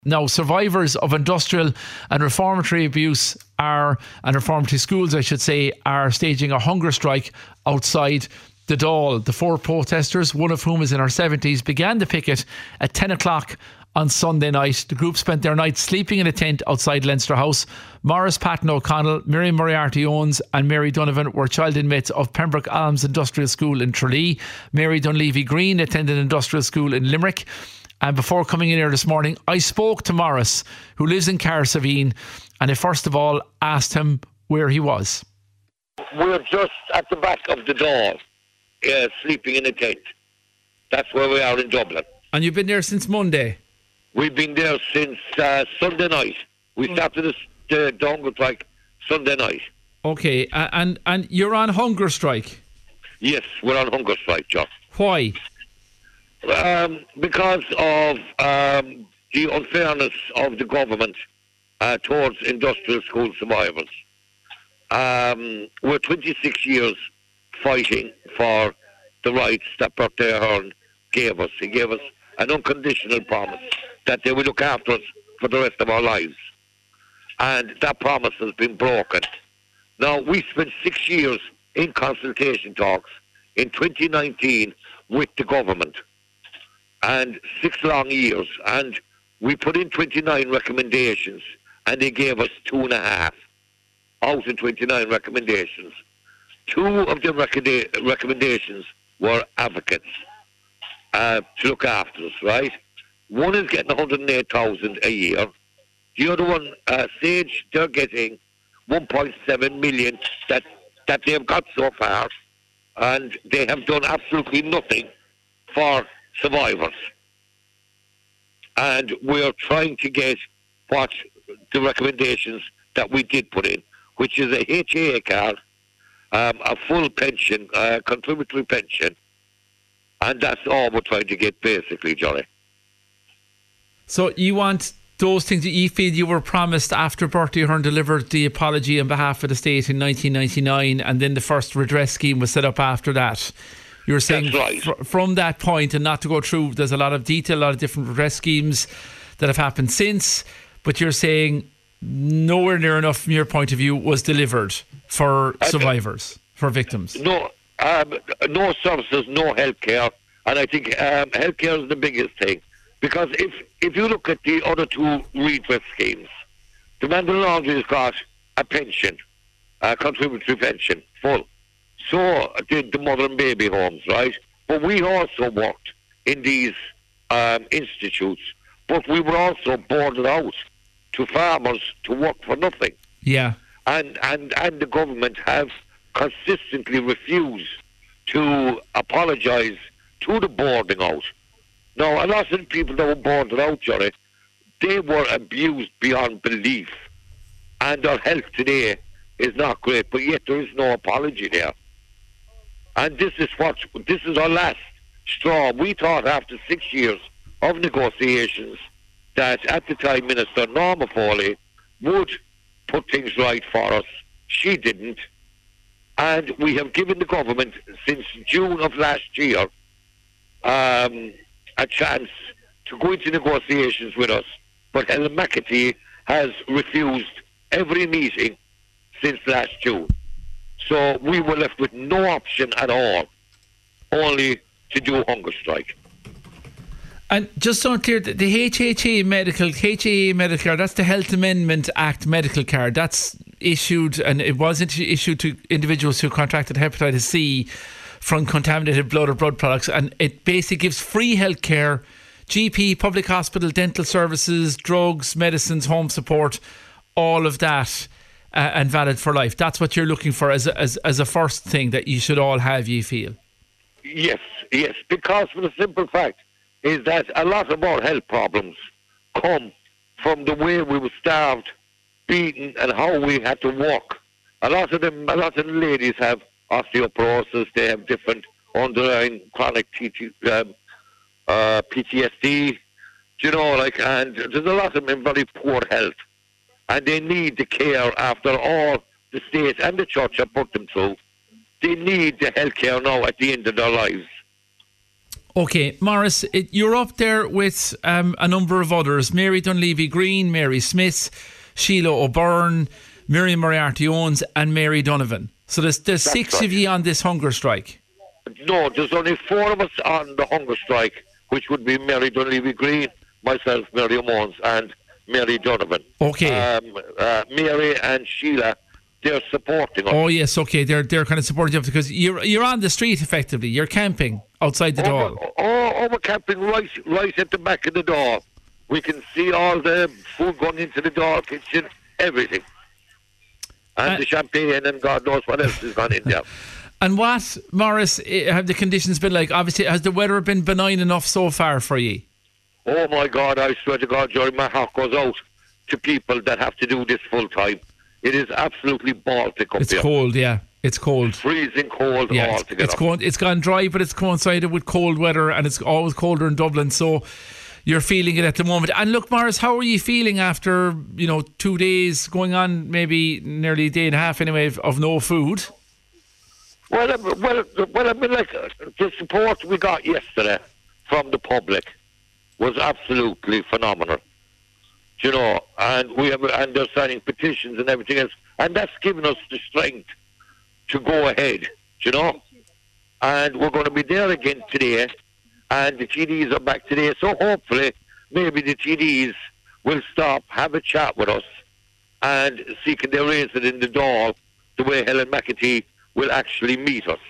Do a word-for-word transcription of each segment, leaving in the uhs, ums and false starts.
Now, survivors of industrial and reformatory abuse are, and reformatory schools, I should say, are staging a hunger strike outside the Dáil. The four protesters, one of whom is in her seventies, began the picket at ten o'clock on Sunday night. The group spent their night sleeping in a tent outside Leinster House. Morris Patton O'Connell, Miriam Moriarty Owens and Mary Donovan were child inmates of Pembroke Alms Industrial School in Tralee. Mary Dunleavy Green attended industrial school in Limerick. And before coming in here this morning, I spoke to Morris, who lives in Carsavine, and I first of all asked him where he was. We're just at the back of the Dáil, uh, sleeping in a tent. That's where we are in Dublin. And you've been there since Monday? We've been there since uh, Sunday night. We started the, the, the hunger strike Sunday night. Okay, uh, and, and you're on hunger strike? Yes, we're on hunger strike, John. Why? Um, because of um, the unfairness of the government uh, towards industrial school survivors. Um, we're twenty-six years fighting for the rights that Bertie Ahern gave us. He gave us an unconditional promise that they will look after us for the rest of our lives. And that promise has been broken. Now, we spent six years in consultation talks in twenty nineteen with the government. And six long years, and we put in twenty-nine recommendations, and they gave us two and a half out of twenty-nine recommendations. Two of the recommenda- recommendations were advocates uh, to look after us, right? One is getting one hundred eight thousand a year. The other one, uh, Sage, they're getting one point seven million that that they've got so far, and they have done absolutely nothing for survivors. And we're trying to get what the recommendations that we did put in, which is a H A A card, um, a full pension, uh, contributory pension, and that's all we're trying to get basically, Johnny. So you want those things that you feel you were promised after Bertie Ahern delivered the apology on behalf of the state in nineteen ninety-nine, and then the first redress scheme was set up after that. You were saying right. fr- from that point, and not to go through, there's a lot of detail, a lot of different redress schemes that have happened since, but you're saying nowhere near enough from your point of view was delivered for survivors, for victims. No, um, no services, no healthcare, and I think um, healthcare is the biggest thing. Because if, if you look at the other two redress schemes, the Mandel Laundry has got a pension, a contributory pension, full. So did the mother and baby homes, right? But we also worked in these um, institutes, but we were also boarded out to farmers to work for nothing. Yeah. And, and, and the government have consistently refused to apologise to the boarding out. Now, a lot of the people that were boarded out, Jerry, they were abused beyond belief. And their health today is not great, but yet there is no apology there. And this is what this is our last straw. We thought after six years of negotiations that at the time Minister Norma Foley would put things right for us. She didn't. And we have given the government since June of last year um, a chance to go into negotiations with us. But Helen McAtee has refused every meeting since last June. So we were left with no option at all, only to do hunger strike. And just so clear, the H H A medical, H A A medical card, that's the Health Amendment Act medical card. That's issued, and it was issued to individuals who contracted hepatitis C from contaminated blood or blood products. And it basically gives free health care, G P, public hospital, dental services, drugs, medicines, home support, all of that. Uh, and valid for life. That's what you're looking for as a, as as a first thing that you should all have, you feel? Yes, yes, because for the simple fact is that a lot of our health problems come from the way we were starved, beaten, and how we had to walk. A lot of them, a lot of the ladies have osteoporosis. They have different underlying chronic T T, um, uh, P T S D. You know, like, and there's a lot of them in very poor health. And they need the care after all the state and the church have put them through. They need the health care now at the end of their lives. Okay, Morris, it, you're up there with um, a number of others. Mary Dunleavy Green, Mary Smith, Sheila O'Byrne, Miriam Moriarty Owens and Mary Donovan. So there's, there's six right. of you on this hunger strike. No, there's only four of us on the hunger strike, which would be Mary Dunleavy Green, myself, Miriam Owens, and Mary Donovan. Okay. Um, uh, Mary and Sheila, they're supporting us. Oh yes, okay. They're they're kind of supporting you because you're you're on the street effectively. You're camping outside the door. Oh, oh, oh, we're camping right, right at the back of the door. We can see all the food going into the door, kitchen, everything. And uh, the champagne and God knows what else has gone in there. And what, Morris, have the conditions been like? Obviously, has the weather been benign enough so far for you? Oh my God, I swear to God, Jerry, my heart goes out to people that have to do this full time. It is absolutely Baltic up It's here. cold, yeah. It's cold. Freezing cold yeah, altogether. It's, it's, gone, it's gone dry, but it's coincided with cold weather, and it's always colder in Dublin, so you're feeling it at the moment. And look, Morris, how are you feeling after, you know, two days going on, maybe nearly a day and a half anyway, of, of no food? Well, well, well, I mean, like, uh, the support we got yesterday from the public was absolutely phenomenal. You know, and we have, and they're signing petitions and everything else, and that's given us the strength to go ahead, you know. And we're going to be there again today, and the T Ds are back today, so hopefully maybe the T Ds will stop, have a chat with us, and see can they raise it in the door the way Helen McAtee will actually meet us.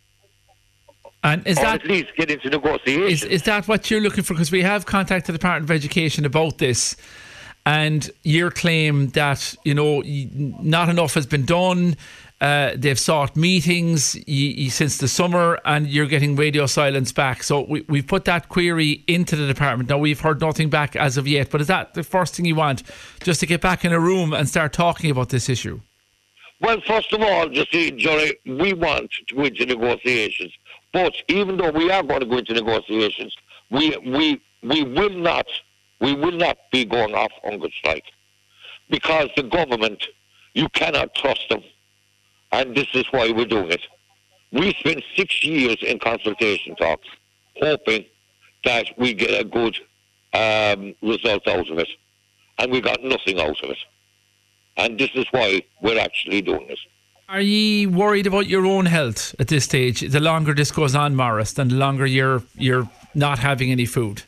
And is or that, at least get into negotiations. Is, is that what you're looking for? Because we have contacted the Department of Education about this, and your claim that, you know, not enough has been done. Uh, they've sought meetings y- y- since the summer, and you're getting radio silence back. So we, we've put that query into the department. Now, we've heard nothing back as of yet, but is that the first thing you want, just to get back in a room and start talking about this issue? Well, first of all, you see, Jerry, we want to go into negotiations. But even though we are going to go into negotiations, we we we will not we will not be going off hunger strike, because the government, you cannot trust them. And this is why we're doing it. We spent six years in consultation talks, hoping that we get a good um, result out of it. And we got nothing out of it. And this is why we're actually doing it. Are you worried about your own health at this stage? The longer this goes on, Morris, then the longer you're you're not having any food.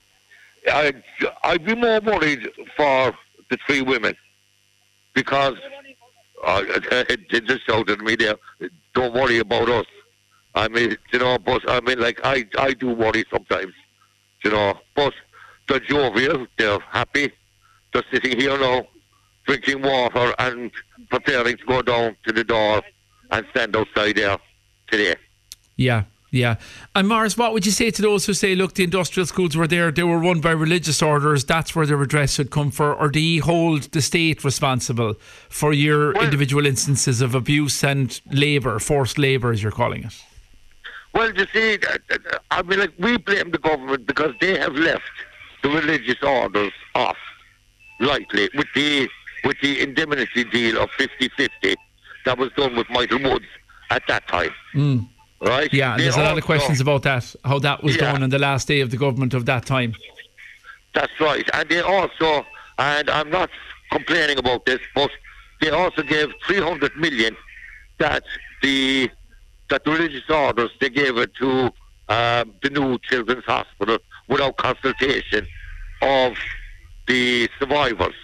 I, I'd be more worried for the three women, because uh, they just shouted at me there, don't worry about us. I mean, you know, but I mean, like, I, I do worry sometimes, you know, but they're jovial, they're happy, they're sitting here now, drinking water and preparing to go down to the door and stand outside there today. Yeah, yeah. And Morris, what would you say to those who say, look, the industrial schools were there, they were run by religious orders, that's where the redress should come for, or do you hold the state responsible for your well, individual instances of abuse and labour, forced labour as you're calling it? Well, you see, I mean, like, we blame the government because they have left the religious orders off lightly with the with the indemnity deal of fifty-fifty that was done with Michael Woods at that time. Mm. Right? Yeah, and there's a lot of questions about that, how that was yeah. done on the last day of the government of that time. That's right. And they also, and I'm not complaining about this, but they also gave three hundred million that the that the religious orders, they gave it to um, the new Children's Hospital without consultation of the survivors.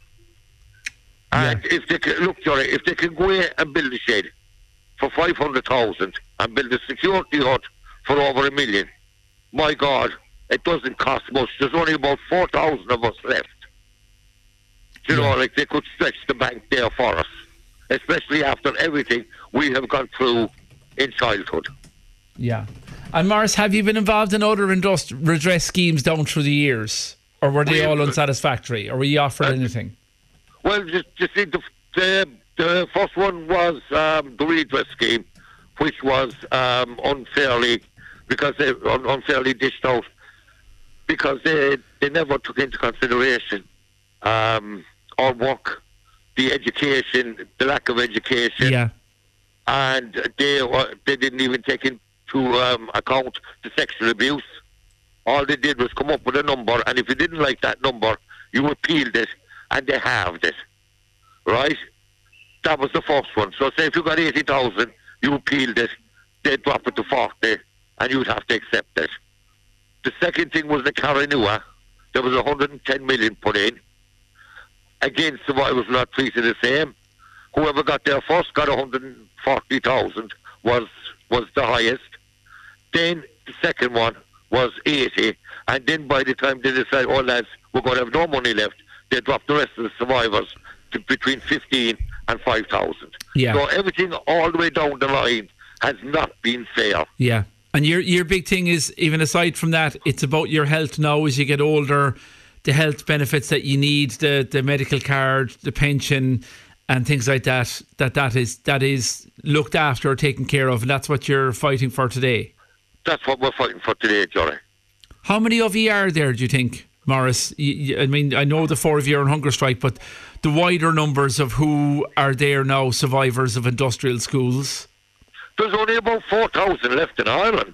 And yeah. if they can, look, Johnny, if they can go in and build a shed for five hundred thousand and build a security hut for over a million, my God, it doesn't cost much. There's only about four thousand of us left. You yeah. know, like, they could stretch the bank there for us, especially after everything we have gone through in childhood. Yeah. And Morris, have you been involved in other industri- redress schemes down through the years? Or were they we, all unsatisfactory? Or were you offered uh, anything? Well, just, just see, the, the, the first one was um, the redress scheme, which was um, unfairly, because they un- unfairly dished out, because they, they never took into consideration um, our work, the education, the lack of education. Yeah. And they they didn't even take in, to um, account the sexual abuse. All they did was come up with a number, and if you didn't like that number, you appealed it, and they halved it. Right? That was the first one. So say if you got eighty thousand, you appealed it, they'd drop it to forty, and you'd have to accept it. The second thing was the Carranua. There was one hundred ten million put in. Again, survivors were not treated the same. Whoever got there first got one hundred forty thousand, was was the highest. Then the second one was eighty, and then by the time they decided, oh lads, we're going to have no money left, they dropped the rest of the survivors to between fifteen and five thousand. Yeah. So everything all the way down the line has not been fair. Yeah. And your your big thing is, even aside from that, it's about your health now as you get older, the health benefits that you need, the, the medical card, the pension and things like that, that that is that is looked after or taken care of, and that's what you're fighting for today. That's what we're fighting for today, Johnny. How many of you are there, do you think, Morris? You, you, I mean, I know the four of you are on hunger strike, but the wider numbers of who are there now, survivors of industrial schools? There's only about four thousand left in Ireland.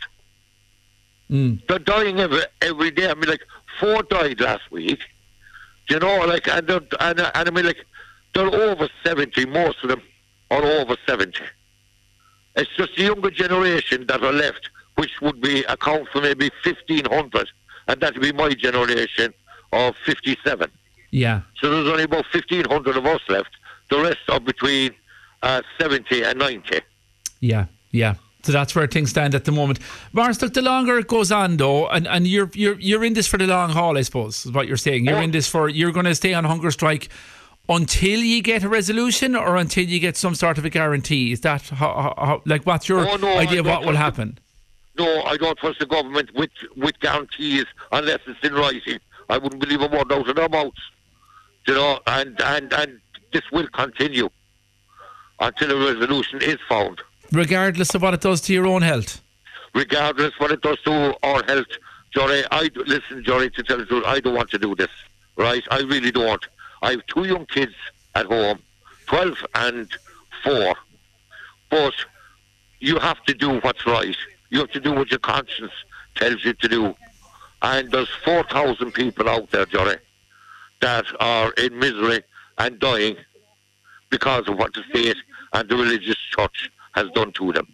Mm. They're dying every every day. I mean, like, four died last week. Do you know, like, and, and, and I mean, like, they're over seventy, most of them are over seventy. It's just the younger generation that are left, which would be account for maybe fifteen hundred, and that would be my generation of fifty-seven. Yeah. So there's only about fifteen hundred of us left. The rest are between uh, seventy and ninety. Yeah, yeah. So that's where things stand at the moment. Morris, look, the longer it goes on though, and, and you're you're you're in this for the long haul, I suppose, is what you're saying. You're oh. in this for, you're going to stay on hunger strike until you get a resolution, or until you get some sort of a guarantee? Is that how, how, like, what's your oh, no, idea of what will happen? The, no, I don't trust the government with with guarantees unless it's in writing. I wouldn't believe a word out of their mouths. You know, and, and, and this will continue until a resolution is found. Regardless of what it does to your own health? Regardless what it does to our health, Jory, I, listen, Jory, to tell the truth, I don't want to do this, right? I really don't. I have two young kids at home, twelve and four, but you have to do what's right. You have to do what your conscience tells you to do. And there's four thousand people out there, Jory, that are in misery and dying because of what the state and the religious church has done to them.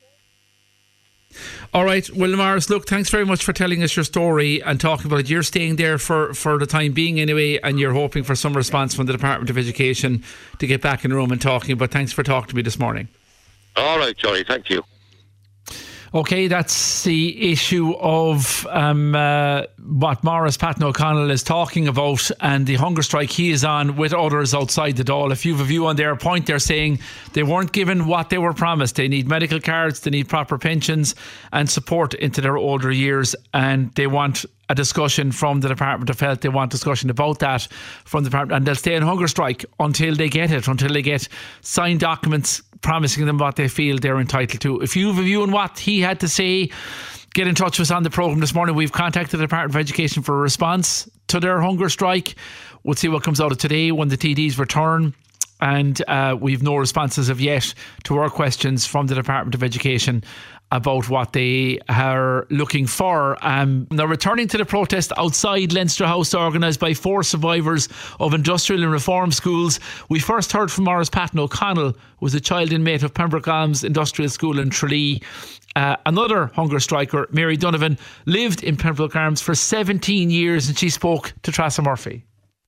All right, well, Morris, look, thanks very much for telling us your story and talking about it. You're staying there for, for the time being anyway, and you're hoping for some response from the Department of Education to get back in the room and talking, but thanks for talking to me this morning. All right, Johnny, thank you. Okay, that's the issue of um, uh, what Morris Patton O'Connell is talking about, and the hunger strike he is on with others outside the Dáil. If you have a view on their point, they're saying they weren't given what they were promised. They need medical cards, they need proper pensions and support into their older years, and they want a discussion from the Department of Health. They want discussion about that from the Department, and they'll stay on hunger strike until they get it, until they get signed documents promising them what they feel they're entitled to. If you have a view on what he had to say, get in touch with us on the programme this morning. We've contacted the Department of Education for a response to their hunger strike. We'll see what comes out of today when the T Ds return. And uh, we've no responses of yet to our questions from the Department of Education about what they are looking for. Um, now, returning to the protest outside Leinster House, organised by four survivors of industrial and reform schools, we first heard from Morris Patton O'Connell, who was a child inmate of Pembroke Alms Industrial School in Tralee. Uh, another hunger striker, Mary Donovan, lived in Pembroke Alms for seventeen years, and she spoke to Trassa Murphy.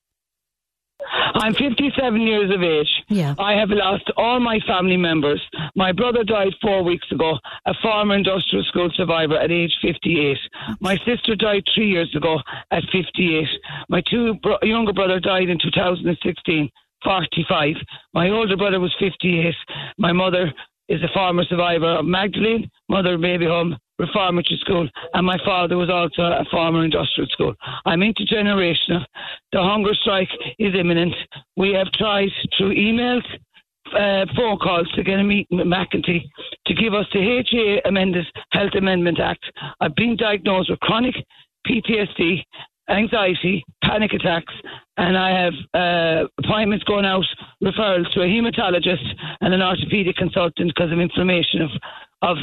I'm fifty-seven years of age. Yeah. I have lost all my family members. My brother died four weeks ago, a former industrial school survivor at age fifty-eight. My sister died three years ago at fifty-eight. My two bro- younger brother died in two thousand sixteen, forty-five. My older brother was fifty-eight. My mother is a former survivor of Magdalene, Mother Baby Home, Reformatory School, and my father was also a former industrial school. I'm intergenerational. The hunger strike is imminent. We have tried through emails, uh, phone calls to get a meeting with McEntee to give us the H A Amended Health Amendment Act. I've been diagnosed with chronic P T S D, anxiety, panic attacks, and I have uh, appointments going out, referrals to a haematologist and an orthopaedic consultant because of inflammation of, of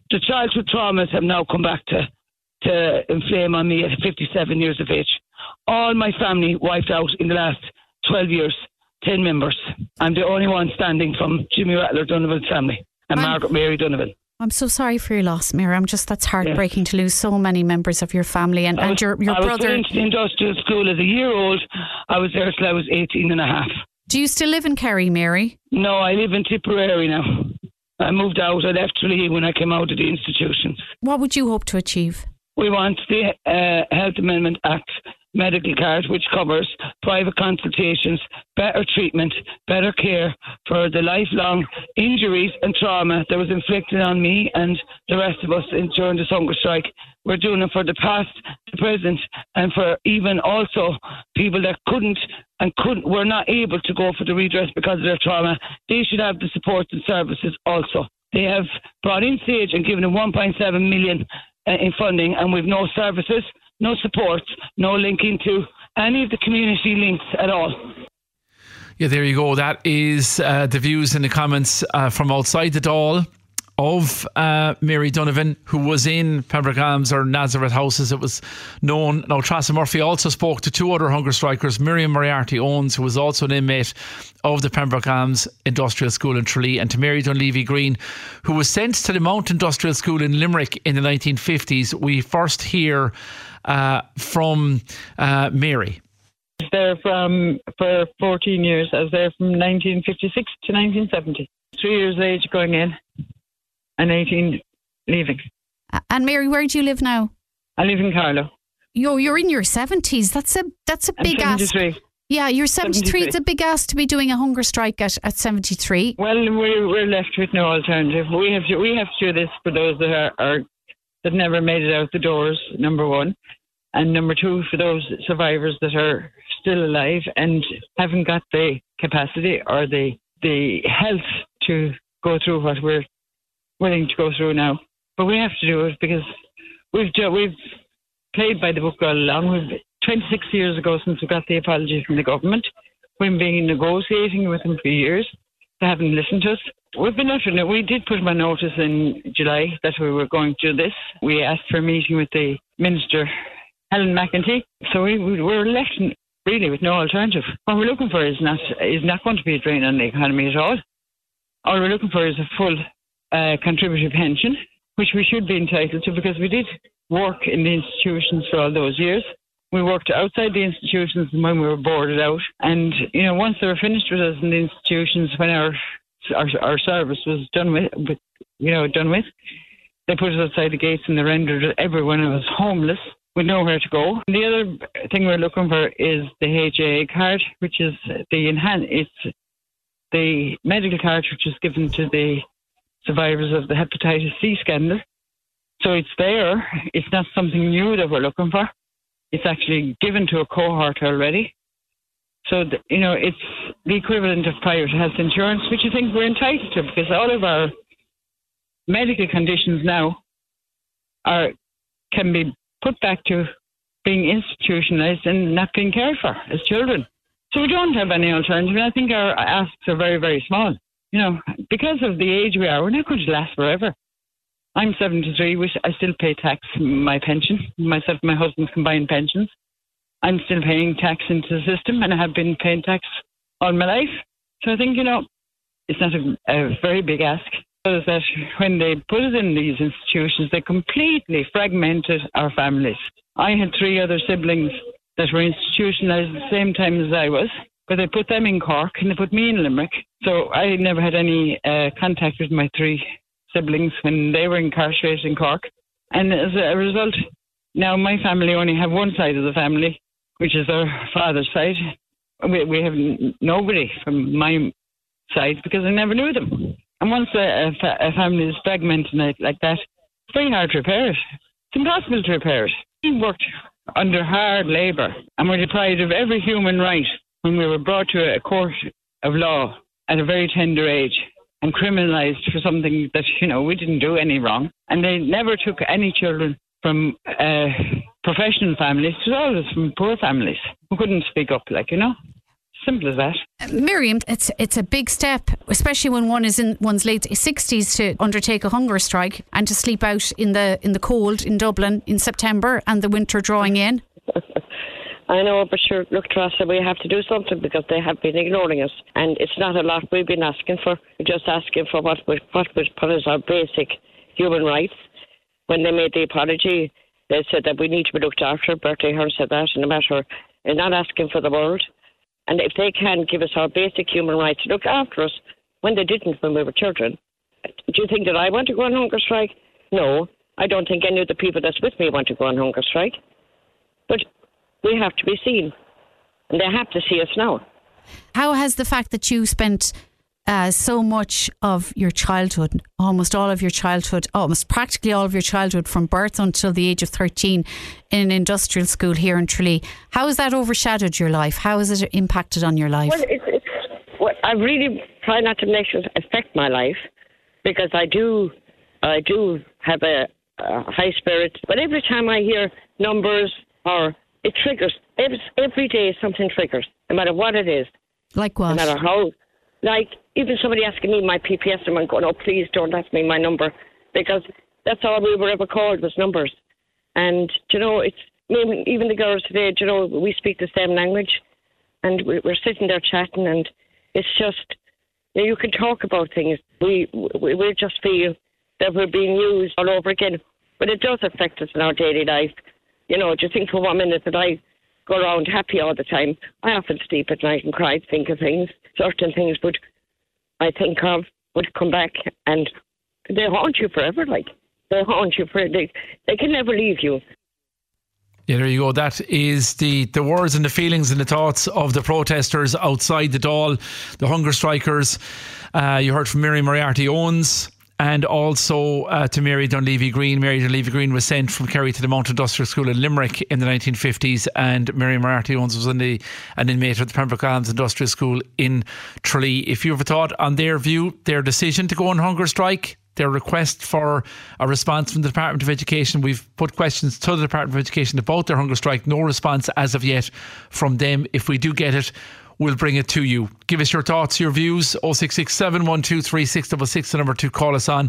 The childhood traumas have now come back to, to inflame on me at fifty-seven years of age. All my family wiped out in the last twelve years, ten members. I'm the only one standing from Jimmy Rattler Donovan's family and I'm, Margaret Mary Donovan. I'm so sorry for your loss, Mira. I'm just, that's heartbreaking yeah. to lose so many members of your family. And, was, and your, your I brother. I was in the industrial school as a year old. I was there till I was eighteen and a half. Do you still live in Kerry, Mary? No, I live in Tipperary now. I moved out. I left Tralee when I came out of the institutions. What would you hope to achieve? We want the uh, Health Amendment Act medical card, which covers private consultations, better treatment, better care for the lifelong injuries and trauma that was inflicted on me and the rest of us in, during this hunger strike. We're doing it for the past, the present, and for even also people that couldn't and couldn't were not able to go for the redress because of their trauma. They should have the support and services also. They have brought in Sage and given them one point seven million uh, in funding, and we've no services, no support, no linking to any of the community links at all. Yeah, there you go. That is uh, the views in the comments uh, from outside the Dáil of uh, Mary Donovan, who was in Pembroke Arms, or Nazareth House as it was known. Now, Trassa Murphy also spoke to two other hunger strikers, Miriam Moriarty Owens, who was also an inmate of the Pembroke Arms Industrial School in Tralee, and to Mary Dunleavy Green, who was sent to the Mount Industrial School in Limerick in the nineteen fifties. We first hear uh, from uh, Mary. I was there from, for fourteen years. I was there from nineteen fifty-six to nineteen seventy. Three years age going in and eighteen leaving. And Mary, where do you live now? I live in Carlow. Yo, you're in your seventies. That's a that's a I'm big ask. seventy-three. Yeah, you're seventy-three. seventy-three. It's a big ask to be doing a hunger strike at, at seventy-three. Well, we're, we're left with no alternative. We have to we have to do this for those that are, are that never made it out the doors, number one. And number two, for those survivors that are still alive and haven't got the capacity or the the health to go through what we're willing to go through now. But we have to do it because we've we've played by the book all along. We've twenty-six years ago since we got the apology from the government. We've been negotiating with them for years. They haven't listened to us. We've been left with it. We did put my notice in July that we were going to do this. We asked for a meeting with the Minister, Helen McEntee. So we, we were left really with no alternative. What we're looking for is not is not going to be a drain on the economy at all. All we're looking for is a full uh, contributory pension, which we should be entitled to because we did work in the institutions for all those years. We worked outside the institutions when we were boarded out. And, you know, once they were finished with us in the institutions, when our our, our service was done with, with, you know, done with, they put us outside the gates and they rendered everyone who was homeless with nowhere to go. And the other thing we're looking for is the H A A card, which is the enhan- it's the medical card which was given to the survivors of the hepatitis C scandal. So it's there. It's not something new that we're looking for. It's actually given to a cohort already. So, the, you know, it's the equivalent of private health insurance, which I think we're entitled to because all of our medical conditions now are can be put back to being institutionalized and not being cared for as children. So we don't have any alternative. And I think our asks are very, very small. You know, because of the age we are, we're not going to last forever. I'm seventy-three. We, I still pay tax, my pension, myself and my husband's combined pensions. I'm still paying tax into the system and I have been paying tax all my life. So I think, you know, it's not a, a very big ask. Is that when they put us in these institutions, they completely fragmented our families. I had three other siblings that were institutionalised at the same time as I was, but they put them in Cork and they put me in Limerick. So I never had any uh, contact with my three siblings when they were incarcerated in Cork. And as a result, now my family only have one side of the family, which is their father's side. We, we have n- nobody from my side because I never knew them. And once a, a, a family is fragmented like that, it's very hard to repair it. It's impossible to repair it. We worked under hard labour and were deprived of every human right when we were brought to a court of law at a very tender age and criminalised for something that, you know, we didn't do any wrong. And they never took any children from uh, professional families. It was always from poor families who couldn't speak up, like, you know. Simple as that. Miriam, it's it's a big step, especially when one is in one's late sixties, to undertake a hunger strike and to sleep out in the in the cold in Dublin in September and the winter drawing in. I know, but sure, look, Teresa, we have to do something because they have been ignoring us. And it's not a lot we've been asking for. We're just asking for what we what we put as our basic human rights. When they made the apology, they said that we need to be looked after. Bertie Ahern said that, and no matter, they're not asking for the world. And if they can give us our basic human rights to look after us, when they didn't when we were children, do you think that I want to go on hunger strike? No, I don't think any of the people that's with me want to go on hunger strike. But we have to be seen, and they have to see us now. How has the fact that you spent uh, so much of your childhood, almost all of your childhood, almost practically all of your childhood from birth until the age of thirteen in an industrial school here in Tralee, how has that overshadowed your life? How has it impacted on your life? Well, it's, it's, well I really try not to make it affect my life, because I do, I do have a, a high spirit. But every time I hear numbers or it triggers. Every, every day something triggers, no matter what it is. Like what? No matter how. Like, even somebody asking me my P P S number, I'm going, oh, please don't ask me my number, because that's all we were ever called, was numbers. And, you know, it's even the girls today, you know, we speak the same language, and we're sitting there chatting, and it's just, you know, you can talk about things. We, we, we just feel that we're being used all over again. But it does affect us in our daily life. You know, do you think for one minute that I go around happy all the time? I often sleep at night and cry, think of things, certain things would I think of would come back, and they haunt you forever. Like, they haunt you forever. They, they can never leave you. Yeah, there you go. That is the, the words and the feelings and the thoughts of the protesters outside the Dáil, the hunger strikers. Uh, you heard from Miriam Moriarty Owens. And also uh, to Mary Dunleavy Green. Mary Dunleavy Green was sent from Kerry to the Mount Industrial School in Limerick in the nineteen fifties, and Mary Moriarty Owens was in the, an inmate of the Pembroke Alms Industrial School in Tralee. If you have a thought on their view, their decision to go on hunger strike, their request for a response from the Department of Education, we've put questions to the Department of Education about their hunger strike. No response as of yet from them. If we do get it, we'll bring it to you. Give us your thoughts, your views. oh six six seven, one two three, six six six, the number to call us on.